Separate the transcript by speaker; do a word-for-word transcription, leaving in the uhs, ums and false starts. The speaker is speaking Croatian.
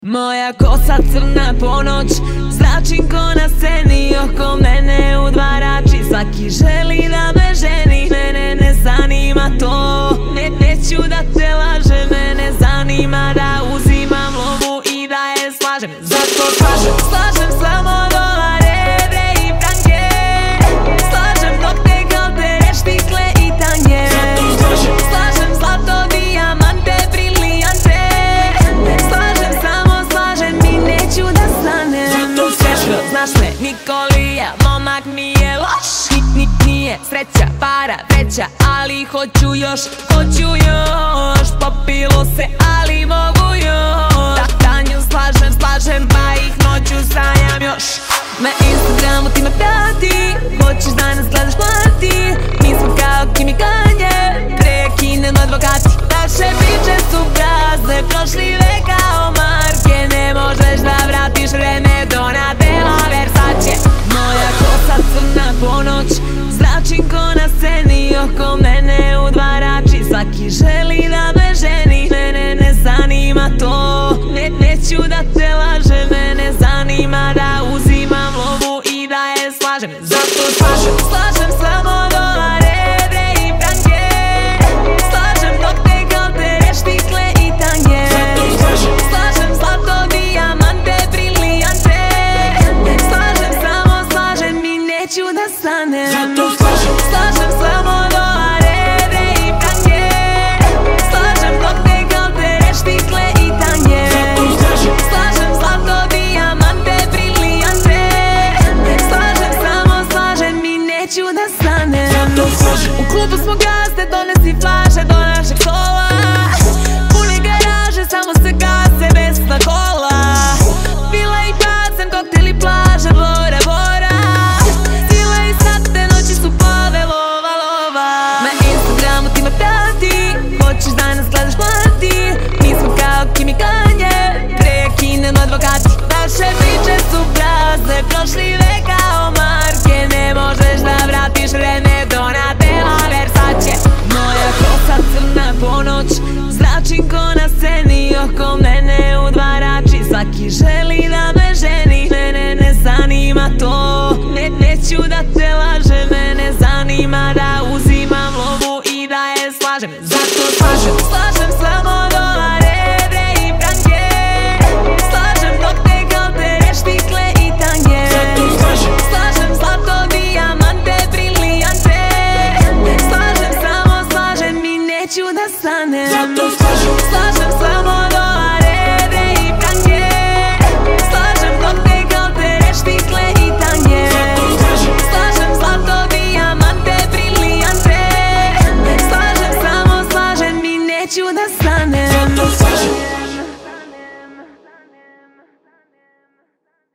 Speaker 1: Moja kosa crna ponoć, zračim ko na sceni, oko mene udvarači, svaki želi da me ženi. Mene ne zanima to, ne, neću da te lažem, mene zanima da uzimam lovu i da je slažem. Zato slažem, slažem samo dolare, bre i franke, slažem nokte, galde, štikle i tanje. Slažem, slažem zlato, dijamante, brilijante, slažem samo slažem i neću da stanem. Svešno, znaš me, Nikolija, momak nije loš, nik, nik, nije sreća, para veća, ali hoću još, hoću još. Popilo se, ali mogu još. Da, danju slažem, slažem, pa ih noću sanjam još. Na Instagramu ti me prati, hoćeš da nas gledaš plati. Mi smo kao Kim i Kanye, prekinem advokati. Naše priče su prazne, prošli vek kao marke. Ne možeš da vratiš vreme, Donatella, Versace. Moja kosa crna ponoć, zračim ko na sceni, oko mene udvarači, svaki želi da me ženi. Mene ne zanima to, ne, neću da te lažem.